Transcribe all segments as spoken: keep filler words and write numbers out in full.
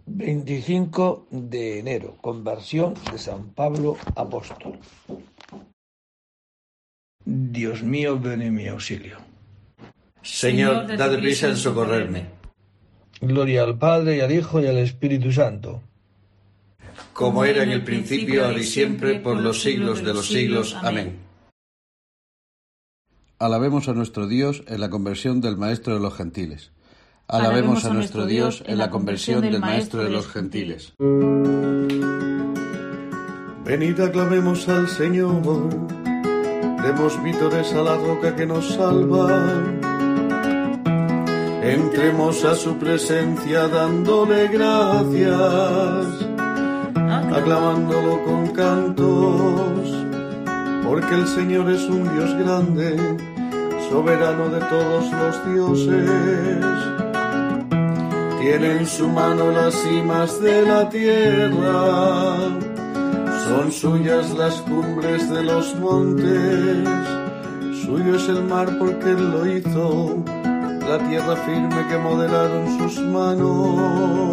veinticinco de enero, conversión de San Pablo Apóstol. Dios mío, ven en mi auxilio. Señor, dad prisa en socorrerme. Gloria al Padre, y al Hijo, y al Espíritu Santo. Como era en el principio, ahora y siempre, por los siglos de los siglos. Amén. Alabemos a nuestro Dios en la conversión del Maestro de los Gentiles. Alabemos a nuestro Dios en la conversión del Maestro de los Gentiles. Venid, aclamemos al Señor, demos vítores a la roca que nos salva. Entremos a su presencia dándole gracias, aclamándolo con cantos, porque el Señor es un Dios grande, soberano de todos los dioses. Tiene en su mano las cimas de la tierra, son suyas las cumbres de los montes, suyo es el mar porque él lo hizo, la tierra firme que modelaron sus manos.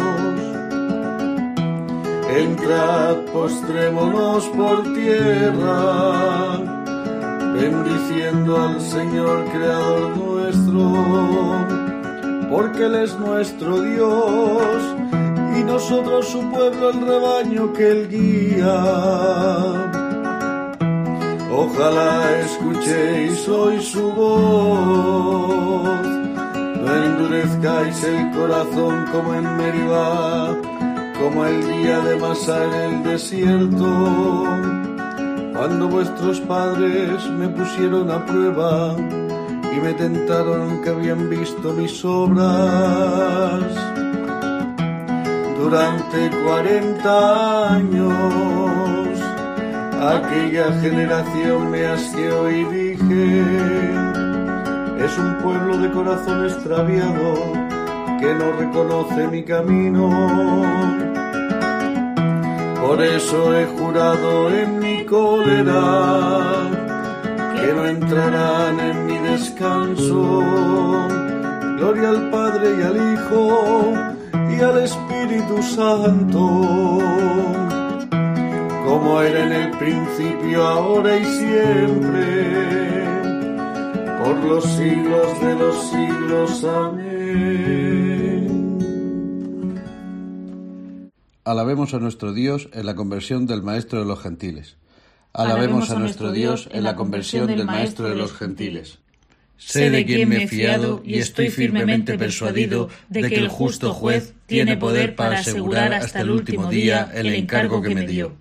Entrad, postrémonos por tierra, bendiciendo al Señor Creador nuestro, porque Él es nuestro Dios, y nosotros su pueblo, el rebaño que Él guía. Ojalá escuchéis hoy su voz, no endurezcáis el corazón como en Meribá, como el día de Masá en el desierto, cuando vuestros padres me pusieron a prueba y me tentaron aunque habían visto mis obras. Durante cuarenta años aquella generación me asqueó y dije: es un pueblo de corazón extraviado que no reconoce mi camino. Por eso he jurado en mi cólera que no entrarán en mi descanso. Gloria al Padre y al Hijo y al Espíritu Santo, como era en el principio, ahora y siempre, por los siglos de los siglos. Amén. Alabemos a nuestro Dios en la conversión del Maestro de los Gentiles. Alabemos a nuestro Dios en la conversión del Maestro de los Gentiles. Sé de quién me he fiado y estoy firmemente persuadido de que el justo juez tiene poder para asegurar hasta el último día el encargo que me dio.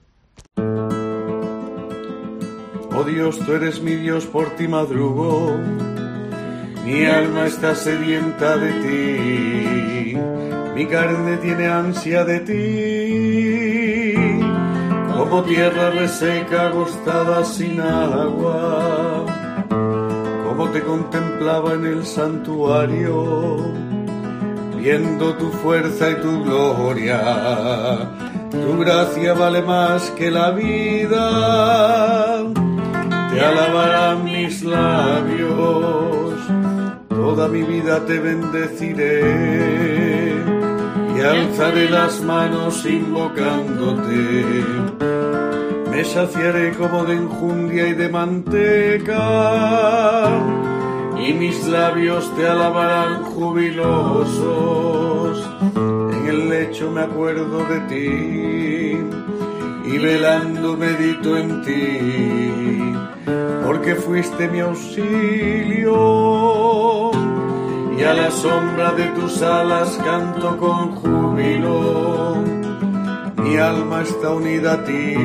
Oh Dios, tú eres mi Dios, por ti madrugo, mi alma está sedienta de ti, mi carne tiene ansia de ti, como tierra reseca, agostada sin agua, como te contemplaba en el santuario, viendo tu fuerza y tu gloria, tu gracia vale más que la vida, te alabarán mis labios, toda mi vida te bendeciré, y alzaré las manos invocándote, me saciaré como de enjundia y de manteca, y mis labios te alabarán jubilosos. En el lecho me acuerdo de ti, y velando medito en ti, porque fuiste mi auxilio, y a la sombra de tus alas canto con júbilo. Mi alma está unida a ti,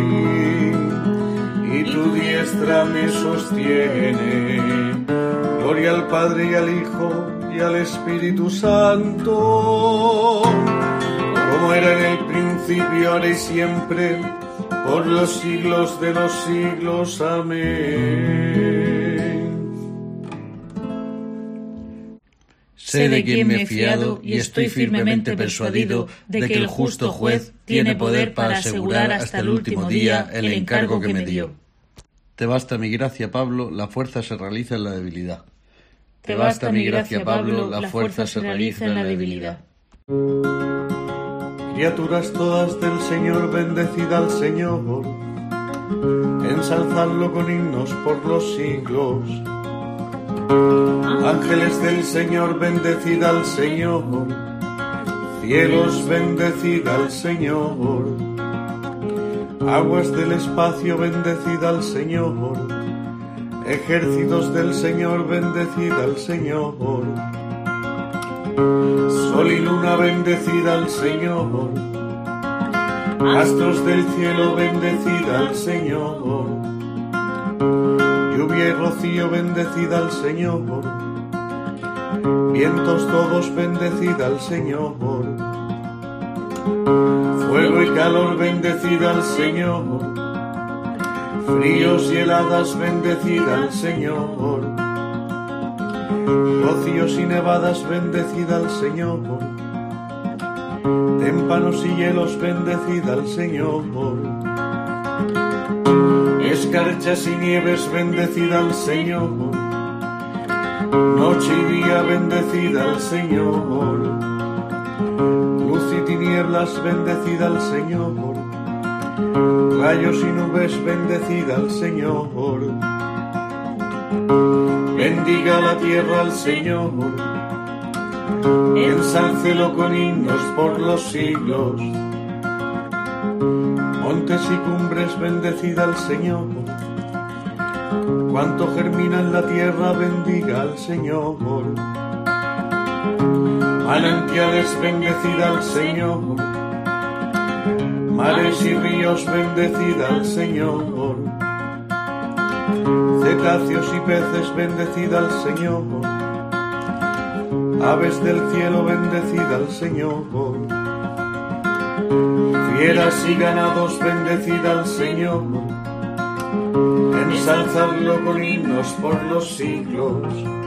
y tu diestra me sostiene. Gloria al Padre y al Hijo y al Espíritu Santo, como era en el principio, ahora y siempre, por los siglos de los siglos. Amén. Sé de quién me he fiado y estoy firmemente persuadido de que el justo juez tiene poder para asegurar hasta el último día el encargo que me dio. Te basta mi gracia, Pablo, la fuerza se realiza en la debilidad. Te basta mi gracia, Pablo, la fuerza se realiza en la debilidad. Criaturas todas del Señor, bendecid al Señor, ensalzadlo con himnos por los siglos. Ángeles del Señor, bendecid al Señor, cielos, bendecid al Señor, aguas del espacio, bendecid al Señor, ejércitos del Señor, bendecid al Señor, sol y luna, bendecid al Señor, astros del cielo, bendecid al Señor, lluvia y rocío, bendecid al Señor, vientos todos, bendecid al Señor, fuego y calor, bendecid al Señor, fríos y heladas, bendecid al Señor, rocíos y nevadas, bendecid al Señor, témpanos y hielos, bendecid al Señor, escarchas y nieves, bendecid al Señor, noche y día, bendecid al Señor, luz y tinieblas, bendecid al Señor, rayos y nubes, bendecid al Señor, bendiga la tierra al Señor, ensálcelo con himnos por los siglos. Montes y cumbres, bendecid al Señor, cuanto germina en la tierra, bendiga al Señor. Manantiales, bendecid al Señor, mares y ríos, bendecid al Señor, cetáceos y peces, bendecid al Señor, aves del cielo, bendecid al Señor, fieras y ganados, bendecid al Señor, ensalzadlo con himnos por los siglos.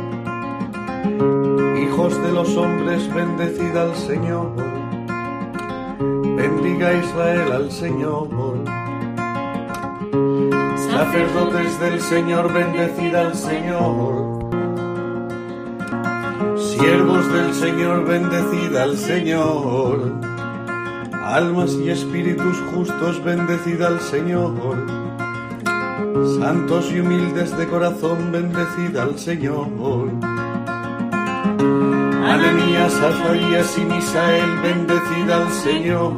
Hijos de los hombres, bendecid al Señor, bendiga Israel al Señor. Sacerdotes del Señor, bendecid al Señor, siervos del Señor, bendecid al Señor, almas y espíritus justos, bendecid al Señor, santos y humildes de corazón, bendecid al Señor. Ananías, Azarías y Misael, bendecid al Señor,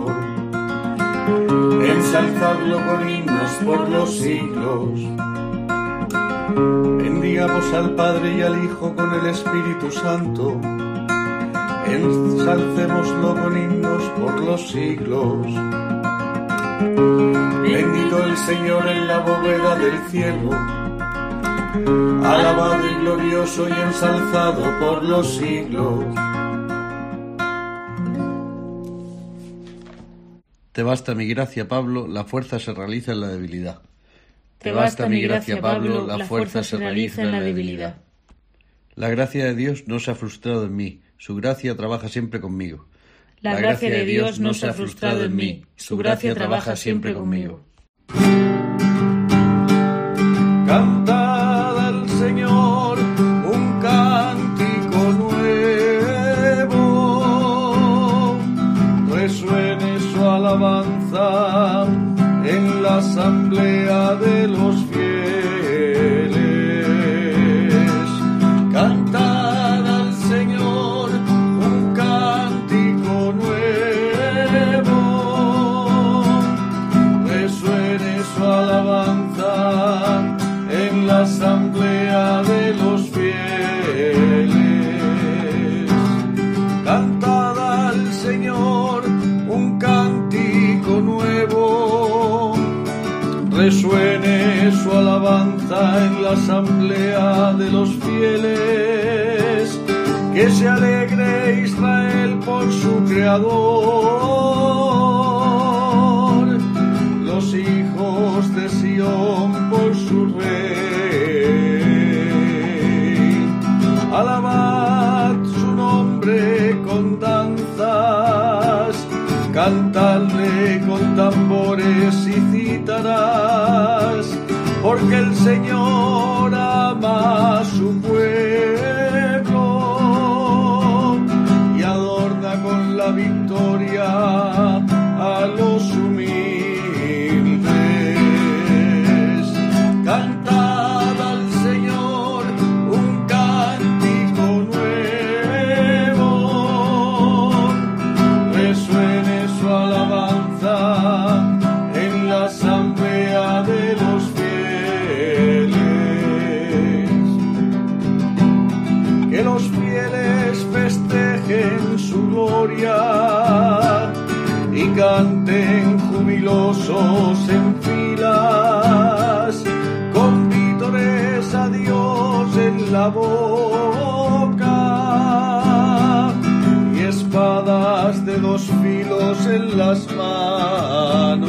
ensalzadlo con himnos por los siglos. Bendigamos al Padre y al Hijo con el Espíritu Santo, ensalcémoslo con himnos por los siglos. Bendito el Señor en la bóveda del cielo, alabado y glorioso y ensalzado por los siglos. Te basta mi gracia, Pablo, la fuerza se realiza en la debilidad. Te basta mi gracia, Pablo, la fuerza se realiza en la debilidad. La gracia de Dios no se ha frustrado en mí, su gracia trabaja siempre conmigo. La gracia de Dios no se ha frustrado en mí, su gracia trabaja siempre conmigo. Cantad al Señor un cántico nuevo, resuene su alabanza en la asamblea de los fieles. Cantad al Señor un cántico nuevo, resuene su alabanza en la asamblea de los fieles. Cantad al Señor un cántico nuevo, resuene su alabanza en la asamblea de los fieles. Que se alegre Israel por su Creador, los hijos de Sión por su Rey. Alabad su nombre con danzas, cantadle con tambores y cítaras, porque el Señor ama a su pueblo y adorna con la victoria gloriosos en filas, con vítores a Dios en la boca y espadas de dos filos en las manos,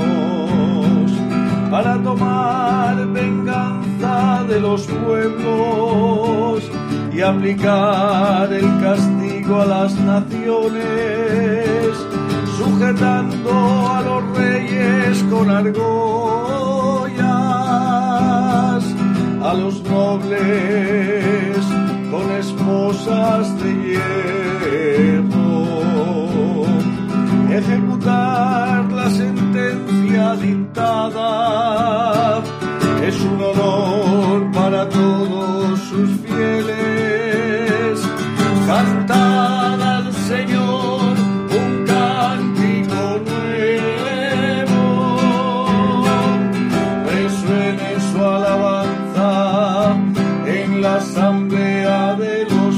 para tomar venganza de los pueblos y aplicar el castigo a las naciones, sujetando a los reyes con argollas, a los nobles con esposas de hierro, ejecutar la sentencia dictada es un honor para todos sus fieles. Cantad al Señor un cántico nuevo, resuene su alabanza en la asamblea de los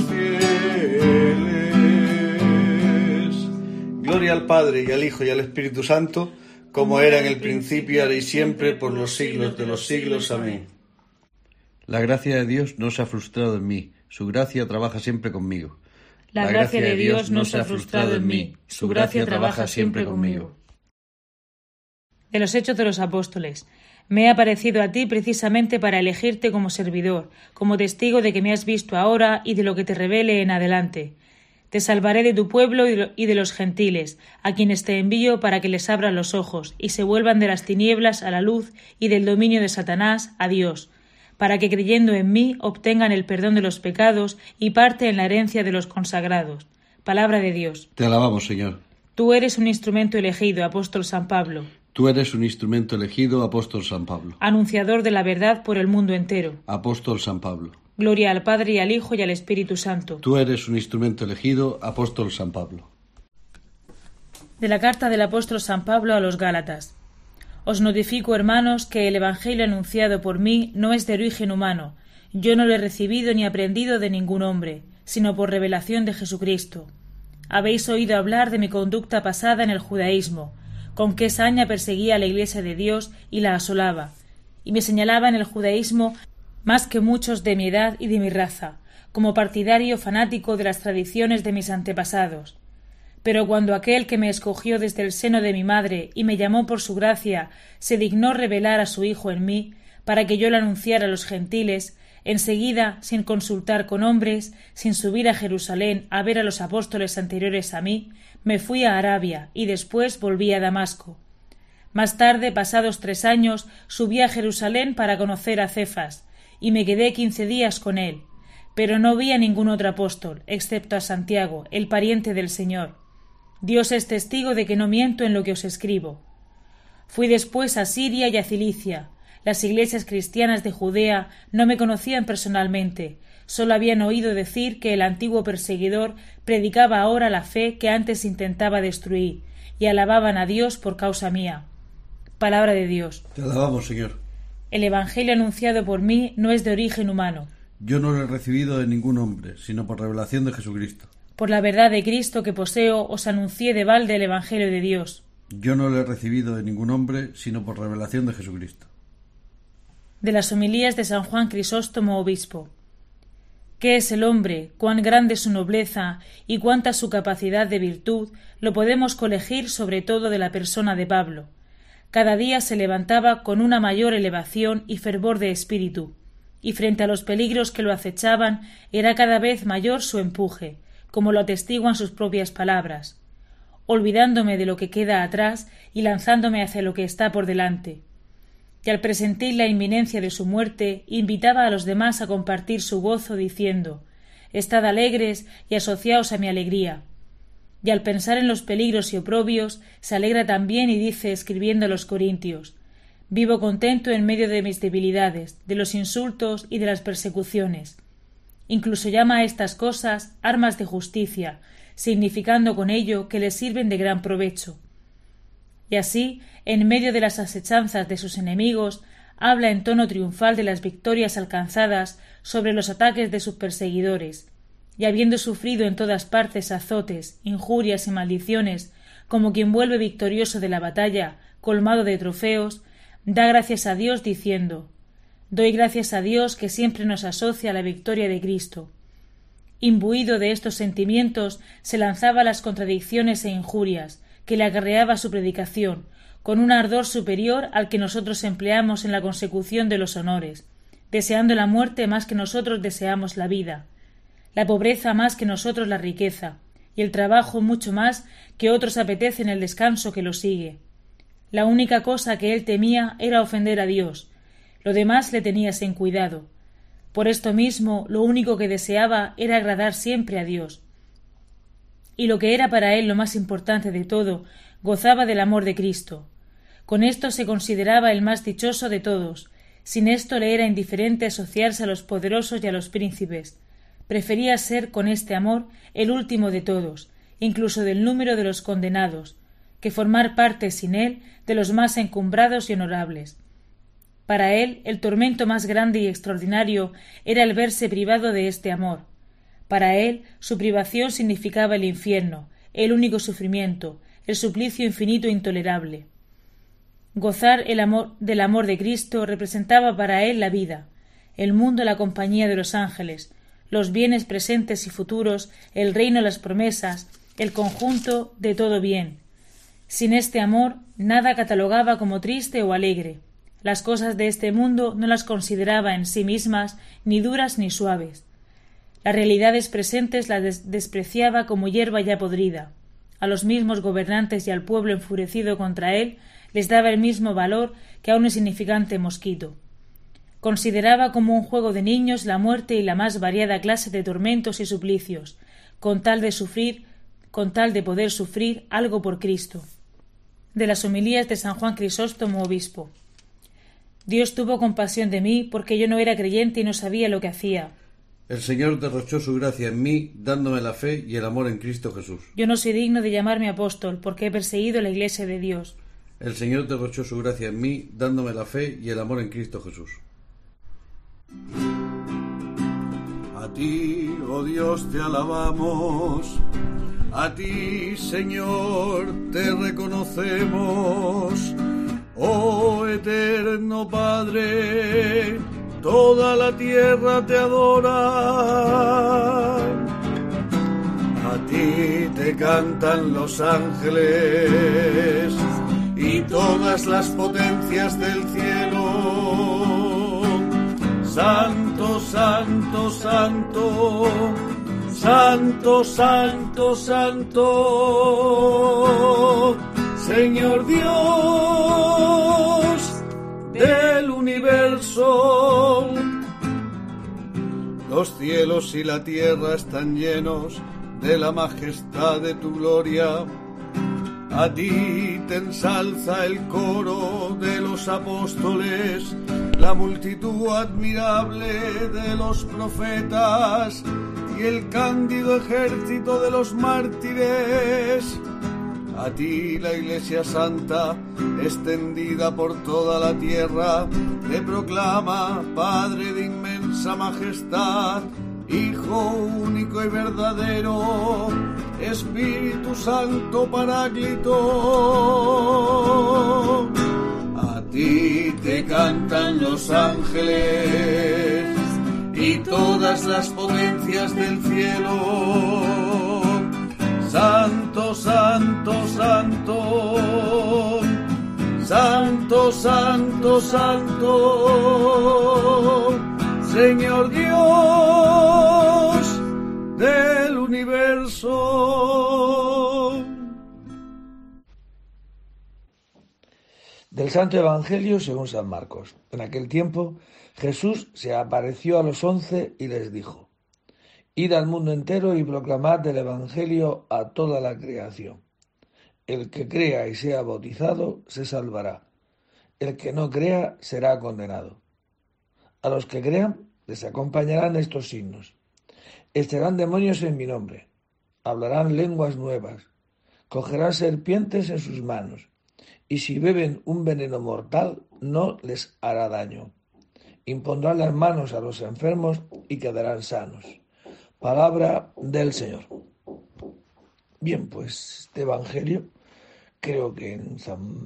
fieles. Gloria al Padre, y al Hijo, y al Espíritu Santo, como era en el principio, ahora y siempre, por los siglos de los siglos. Amén. La gracia de Dios no se ha frustrado en mí, su gracia trabaja siempre conmigo. La gracia de Dios no se ha frustrado en mí, su gracia trabaja siempre conmigo. De los Hechos de los Apóstoles. Me he aparecido a ti precisamente para elegirte como servidor, como testigo de que me has visto ahora y de lo que te revele en adelante. Te salvaré de tu pueblo y de los gentiles, a quienes te envío para que les abran los ojos y se vuelvan de las tinieblas a la luz y del dominio de Satanás a Dios, para que creyendo en mí obtengan el perdón de los pecados y parte en la herencia de los consagrados. Palabra de Dios. Te alabamos, Señor. Tú eres un instrumento elegido, apóstol San Pablo. Tú eres un instrumento elegido, apóstol San Pablo. Anunciador de la verdad por el mundo entero. Apóstol San Pablo. Gloria al Padre, y al Hijo, y al Espíritu Santo. Tú eres un instrumento elegido, apóstol San Pablo. De la carta del apóstol San Pablo a los Gálatas. Os notifico, hermanos, que el Evangelio anunciado por mí no es de origen humano. Yo no lo he recibido ni aprendido de ningún hombre, sino por revelación de Jesucristo. Habéis oído hablar de mi conducta pasada en el judaísmo, con qué saña perseguía a la Iglesia de Dios y la asolaba, y me señalaba en el judaísmo más que muchos de mi edad y de mi raza, como partidario fanático de las tradiciones de mis antepasados. Pero cuando aquel que me escogió desde el seno de mi madre y me llamó por su gracia se dignó revelar a su Hijo en mí, para que yo lo anunciara a los gentiles, enseguida, sin consultar con hombres, sin subir a Jerusalén a ver a los apóstoles anteriores a mí, me fui a Arabia y después volví a Damasco. Más tarde, pasados tres años, subí a Jerusalén para conocer a Cefas, y me quedé quince días con él, pero no vi a ningún otro apóstol, excepto a Santiago, el pariente del Señor. Dios es testigo de que no miento en lo que os escribo. Fui después a Siria y a Cilicia. Las iglesias cristianas de Judea no me conocían personalmente, solo habían oído decir que el antiguo perseguidor predicaba ahora la fe que antes intentaba destruir, y alababan a Dios por causa mía. Palabra de Dios. Te alabamos, Señor. El Evangelio anunciado por mí no es de origen humano. Yo no lo he recibido de ningún hombre, sino por revelación de Jesucristo. Por la verdad de Cristo que poseo, os anuncié de balde el Evangelio de Dios. Yo no lo he recibido de ningún hombre, sino por revelación de Jesucristo. De las homilías de San Juan Crisóstomo, obispo. ¿Qué es el hombre? Cuán grande su nobleza y cuánta su capacidad de virtud, lo podemos colegir sobre todo de la persona de Pablo. Cada día se levantaba con una mayor elevación y fervor de espíritu, y frente a los peligros que lo acechaban era cada vez mayor su empuje, como lo atestiguan sus propias palabras, olvidándome de lo que queda atrás y lanzándome hacia lo que está por delante. Y al presentir la inminencia de su muerte, invitaba a los demás a compartir su gozo, diciendo: «Estad alegres y asociaos a mi alegría». Y al pensar en los peligros y oprobios, se alegra también y dice, escribiendo a los Corintios: «Vivo contento en medio de mis debilidades, de los insultos y de las persecuciones». Incluso llama a estas cosas armas de justicia, significando con ello que les sirven de gran provecho. Y así, en medio de las asechanzas de sus enemigos, habla en tono triunfal de las victorias alcanzadas sobre los ataques de sus perseguidores, y habiendo sufrido en todas partes azotes, injurias y maldiciones, como quien vuelve victorioso de la batalla, colmado de trofeos, da gracias a Dios diciendo: «Doy gracias a Dios que siempre nos asocia a la victoria de Cristo». Imbuido de estos sentimientos, se lanzaba a las contradicciones e injurias que le acarreaba su predicación, con un ardor superior al que nosotros empleamos en la consecución de los honores, deseando la muerte más que nosotros deseamos la vida, la pobreza más que nosotros la riqueza, y el trabajo mucho más que otros apetecen el descanso que lo sigue. La única cosa que él temía era ofender a Dios, lo demás le tenías en cuidado. Por esto mismo, lo único que deseaba era agradar siempre a Dios. Y lo que era para él lo más importante de todo, gozaba del amor de Cristo. Con esto se consideraba el más dichoso de todos. Sin esto le era indiferente asociarse a los poderosos y a los príncipes. Prefería ser, con este amor, el último de todos, incluso del número de los condenados, que formar parte sin él de los más encumbrados y honorables. Para él, el tormento más grande y extraordinario era el verse privado de este amor. Para él, su privación significaba el infierno, el único sufrimiento, el suplicio infinito e intolerable. Gozar el amor del amor de Cristo representaba para él la vida, el mundo, la compañía de los ángeles, los bienes presentes y futuros, el reino, las promesas, el conjunto de todo bien. Sin este amor, nada catalogaba como triste o alegre. Las cosas de este mundo no las consideraba en sí mismas ni duras ni suaves. Las realidades presentes las des- despreciaba como hierba ya podrida. A los mismos gobernantes y al pueblo enfurecido contra él les daba el mismo valor que a un insignificante mosquito. Consideraba como un juego de niños la muerte y la más variada clase de tormentos y suplicios, con tal de sufrir, con tal de poder sufrir algo por Cristo. De las homilías de San Juan Crisóstomo, obispo. Dios tuvo compasión de mí porque yo no era creyente y no sabía lo que hacía. El Señor derrochó su gracia en mí, dándome la fe y el amor en Cristo Jesús. Yo no soy digno de llamarme apóstol porque he perseguido la Iglesia de Dios. El Señor derrochó su gracia en mí, dándome la fe y el amor en Cristo Jesús. A ti, oh Dios, te alabamos. A ti, Señor, te reconocemos. Oh eterno Padre, toda la tierra te adora. A ti te cantan los ángeles y todas las potencias del cielo. Santo, santo, santo, santo, santo, santo, Señor Dios del universo. Los cielos y la tierra están llenos de la majestad de tu gloria. A ti te ensalza el coro de los apóstoles, la multitud admirable de los profetas y el cándido ejército de los mártires. A ti la Iglesia Santa, extendida por toda la tierra, te proclama Padre de inmensa majestad, Hijo único y verdadero, Espíritu Santo Paráclito. A ti te cantan los ángeles y todas las potencias del cielo. Santo, santo, santo, santo, santo, santo, Señor Dios del universo. Del Santo Evangelio según San Marcos. En aquel tiempo Jesús se apareció a los once y les dijo: Id al mundo entero y proclamad el Evangelio a toda la creación. El que crea y sea bautizado se salvará. El que no crea será condenado. A los que crean les acompañarán estos signos. Echarán demonios en mi nombre. Hablarán lenguas nuevas. Cogerán serpientes en sus manos. Y si beben un veneno mortal, no les hará daño. Impondrán las manos a los enfermos y quedarán sanos. Palabra del Señor. Bien, pues este Evangelio creo que en San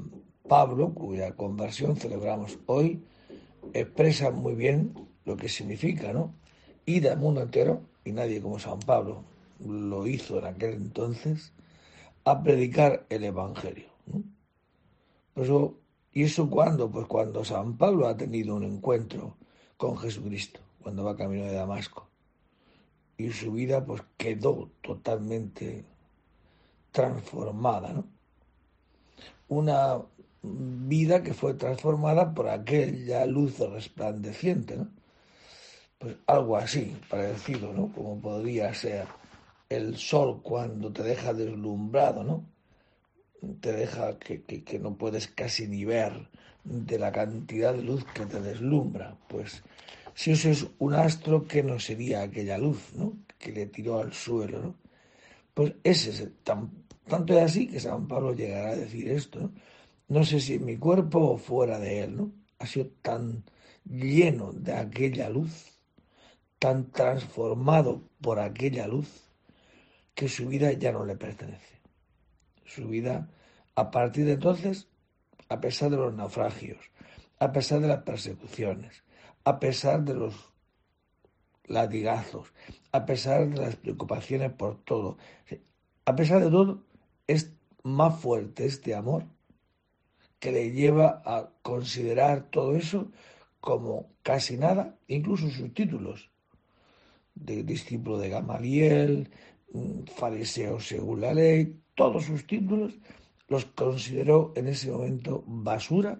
Pablo, cuya conversión celebramos hoy, expresa muy bien lo que significa, ¿no? Ir al mundo entero, y nadie como San Pablo lo hizo en aquel entonces, a predicar el Evangelio, ¿no? Por eso, ¿y eso cuándo? Pues cuando San Pablo ha tenido un encuentro con Jesucristo, cuando va camino de Damasco, y su vida pues quedó totalmente transformada, ¿no? Una vida que fue transformada por aquella luz resplandeciente, ¿no? Pues algo así, parecido, ¿no? Como podría ser el sol cuando te deja deslumbrado, ¿no? Te deja que, que, que no puedes casi ni ver de la cantidad de luz que te deslumbra. Pues si eso es un astro, ¿qué no sería aquella luz, ¿no? Que le tiró al suelo, ¿no? Pues ese es el, tan, tanto es así que San Pablo llegará a decir esto, ¿no? No sé si en mi cuerpo o fuera de él, ¿no? Ha sido tan lleno de aquella luz, tan transformado por aquella luz, que su vida ya no le pertenece. Su vida, a partir de entonces, a pesar de los naufragios, a pesar de las persecuciones, a pesar de los latigazos, a pesar de las preocupaciones por todo, a pesar de todo, es más fuerte este amor que le lleva a considerar todo eso como casi nada, incluso sus títulos de discípulo de Gamaliel, fariseo según la ley, todos sus títulos los consideró en ese momento basura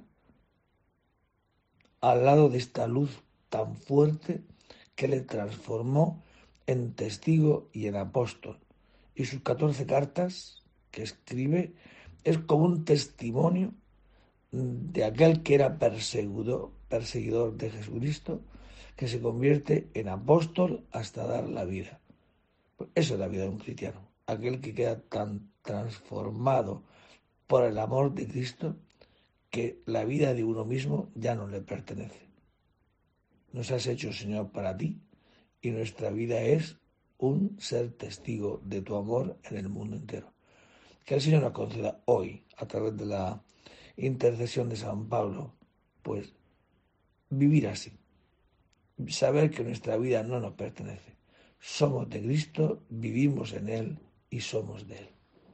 al lado de esta luz tan fuerte que le transformó en testigo y en apóstol. Y sus catorce cartas que escribe es como un testimonio de aquel que era perseguidor, perseguidor de Jesucristo, que se convierte en apóstol hasta dar la vida. Pues eso es la vida de un cristiano, aquel que queda tan transformado por el amor de Cristo que la vida de uno mismo ya no le pertenece. Nos has hecho, Señor, para ti, y nuestra vida es un ser testigo de tu amor en el mundo entero. Que el Señor nos conceda hoy, a través de la intercesión de San Pablo, pues vivir así, saber que nuestra vida no nos pertenece. Somos de Cristo, vivimos en Él y somos de Él.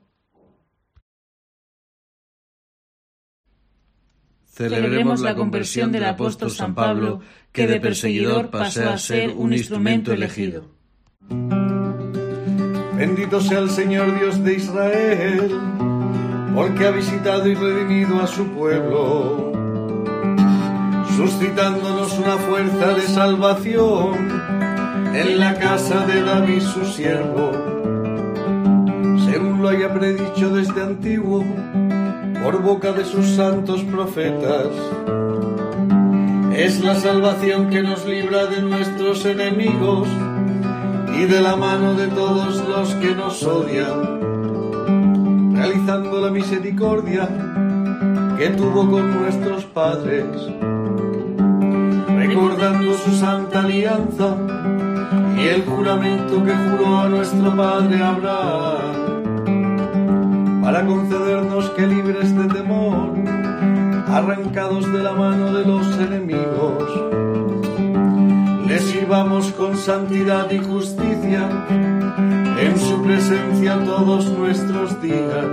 Celebremos la conversión del apóstol San Pablo, que de perseguidor pasó a ser un instrumento elegido. Bendito sea el Señor Dios de Israel, porque ha visitado y redimido a su pueblo, suscitándonos una fuerza de salvación en la casa de David su siervo, según lo haya predicho desde antiguo por boca de sus santos profetas. Es la salvación que nos libra de nuestros enemigos y de la mano de todos los que nos odian, realizando la misericordia que tuvo con nuestros padres, recordando su santa alianza y el juramento que juró a nuestro padre Abraham, para concedernos que, libres de temor, arrancados de la mano de los enemigos, le sirvamos con santidad y justicia en su presencia todos nuestros días.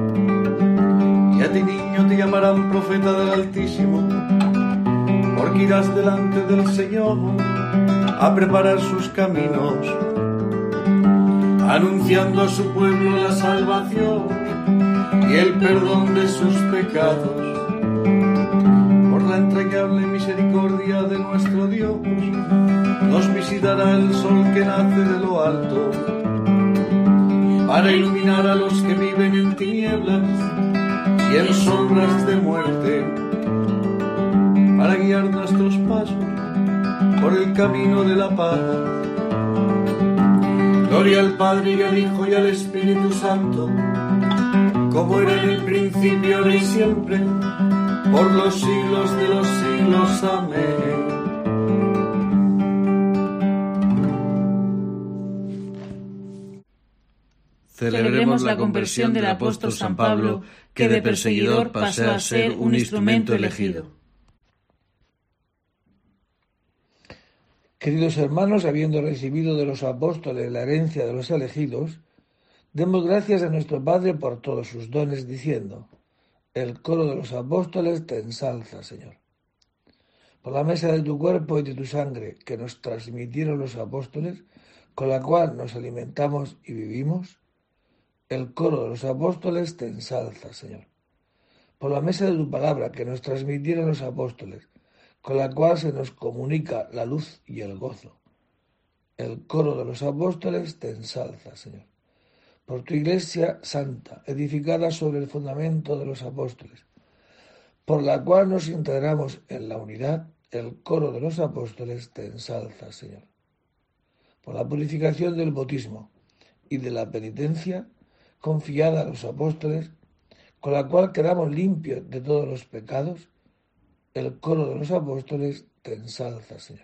Y a ti, niño, te llamarán profeta del Altísimo, porque irás delante del Señor a preparar sus caminos, anunciando a su pueblo la salvación y el perdón de sus pecados. Por la entrañable misericordia de nuestro Dios, nos visitará el sol que nace de lo alto, para iluminar a los que viven en tinieblas y en sombras de muerte, para guiar nuestros pasos por el camino de la paz. Gloria al Padre y al Hijo y al Espíritu Santo, como era en el principio, ahora y siempre, por los siglos de los siglos. Amén. Celebremos la conversión del apóstol San Pablo, que de perseguidor pasó a ser un instrumento elegido. Queridos hermanos, habiendo recibido de los apóstoles la herencia de los elegidos, demos gracias a nuestro Padre por todos sus dones, diciendo: el coro de los apóstoles te ensalza, Señor. Por la mesa de tu cuerpo y de tu sangre, que nos transmitieron los apóstoles, con la cual nos alimentamos y vivimos, el coro de los apóstoles te ensalza, Señor. Por la mesa de tu palabra, que nos transmitieron los apóstoles, con la cual se nos comunica la luz y el gozo, el coro de los apóstoles te ensalza, Señor. Por tu Iglesia santa, edificada sobre el fundamento de los apóstoles, por la cual nos integramos en la unidad, el coro de los apóstoles te ensalza, Señor. Por la purificación del bautismo y de la penitencia, confiada a los apóstoles, con la cual quedamos limpios de todos los pecados, el coro de los apóstoles te ensalza, Señor.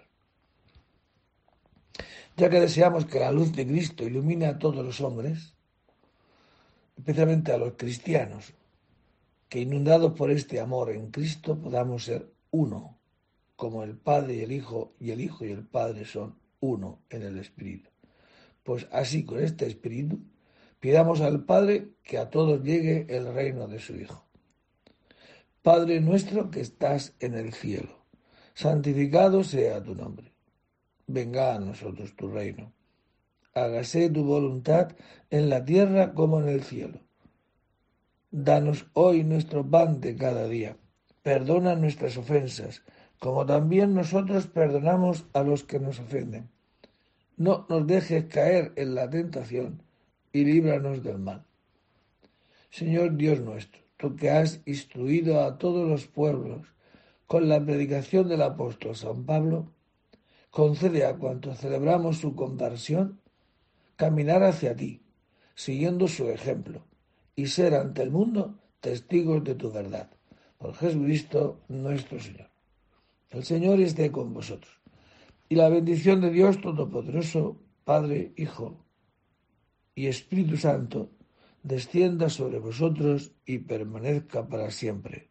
Ya que deseamos que la luz de Cristo ilumine a todos los hombres, especialmente a los cristianos, que inundados por este amor en Cristo podamos ser uno, como el Padre y el Hijo, y el Hijo y el Padre son uno en el Espíritu. Pues así, con este Espíritu, pidamos al Padre que a todos llegue el reino de su Hijo. Padre nuestro que estás en el cielo, santificado sea tu nombre. Venga a nosotros tu reino. Hágase tu voluntad en la tierra como en el cielo. Danos hoy nuestro pan de cada día. Perdona nuestras ofensas, como también nosotros perdonamos a los que nos ofenden. No nos dejes caer en la tentación y líbranos del mal. Señor Dios nuestro, tú que has instruido a todos los pueblos con la predicación del apóstol San Pablo, concede a cuantos celebramos su conversión caminar hacia ti, siguiendo su ejemplo, y ser ante el mundo testigos de tu verdad. Por Jesucristo nuestro Señor. El Señor esté con vosotros. Y la bendición de Dios Todopoderoso, Padre, Hijo y Espíritu Santo, descienda sobre vosotros y permanezca para siempre.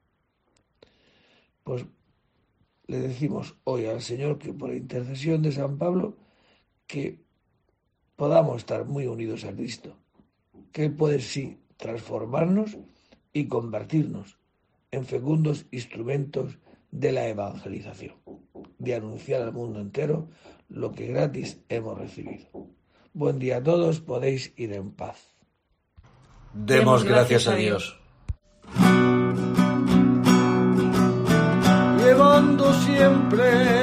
Pues le decimos hoy al Señor que por la intercesión de San Pablo, que podamos estar muy unidos a Cristo, que Él puede sí transformarnos y convertirnos en fecundos instrumentos de la evangelización, de anunciar al mundo entero lo que gratis hemos recibido. Buen día a todos, podéis ir en paz. Demos gracias a Dios. Llevando siempre